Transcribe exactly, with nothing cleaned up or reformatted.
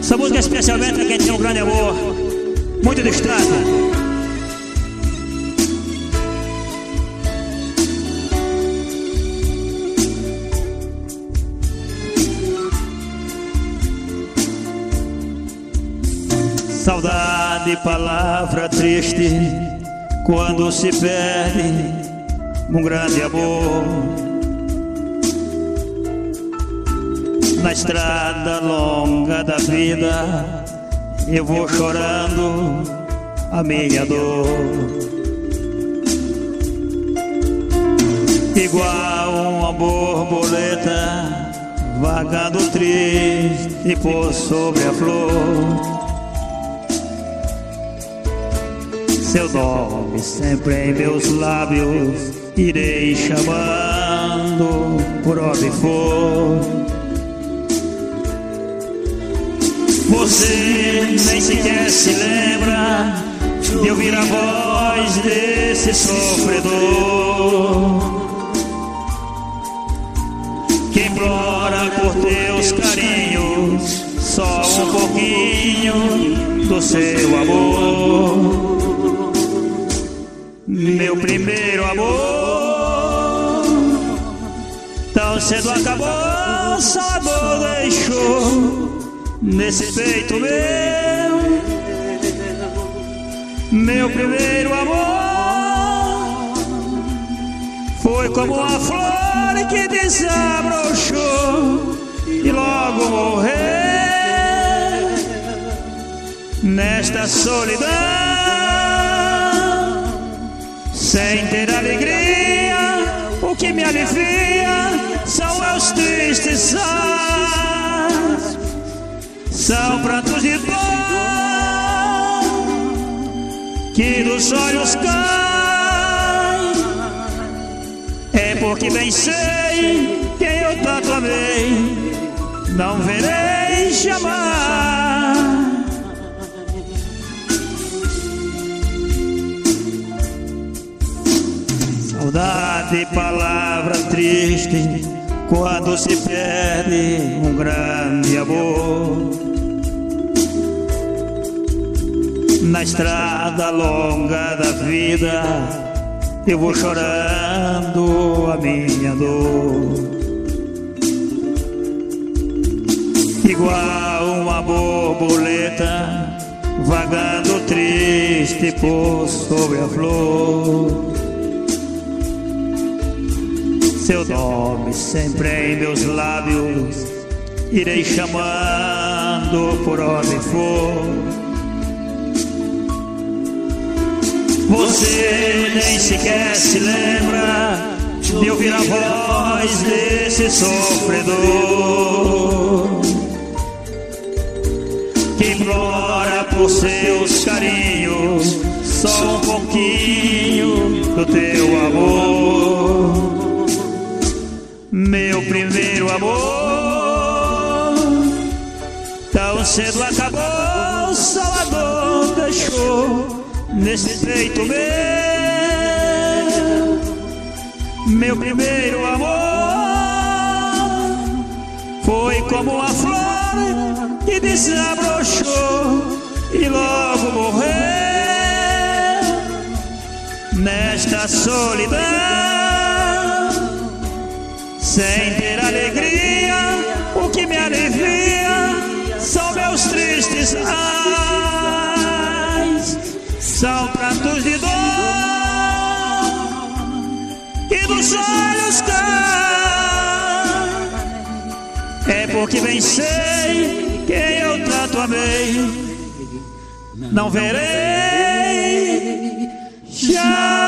Essa música é especialmente pra quem tem um grande amor, muito distante. Saudade, palavra triste, quando se perde um grande amor. Na estrada longa da vida, eu vou chorando a minha dor. Igual uma borboleta, vagando triste por sobre a flor. Seu nome sempre em meus lábios, irei chamando por onde for. Você nem sequer se lembra de ouvir a voz desse sofredor, que implora por teus carinhos só um pouquinho do seu amor. Meu primeiro amor tão cedo acabou, só a dor deixou nesse peito meu. Meu primeiro amor foi como a flor que desabrochou e logo morreu nesta solidão, sem ter alegria. O que me alivia são meus tristes anos, são prantos de dor que dos olhos caem. É porque bem sei quem eu tanto amei, não verei jamais. Saudade, palavra triste, quando se perde um grande amor. Na estrada longa da vida, eu vou chorando a minha dor. Igual uma borboleta, vagando triste por sobre a flor. Seu nome sempre em meus lábios, irei chamando por onde for. Você nem sequer se lembra de ouvir a voz desse sofredor, que implora por seus carinhos só um pouquinho do teu amor. Meu primeiro amor tão cedo acabou, só a dor deixou nesse peito meu. Meu primeiro amor foi como a flor que desabrochou e logo morreu nesta solidão, sem ter alegria. O que me alivia são meus tristes ais, são prantos de dor que dos olhos caem. É porque bem sei quem eu tanto amei, não verei já.